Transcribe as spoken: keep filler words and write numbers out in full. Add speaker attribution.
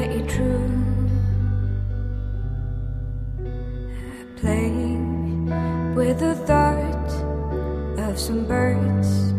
Speaker 1: play true, playing with the thought of some birds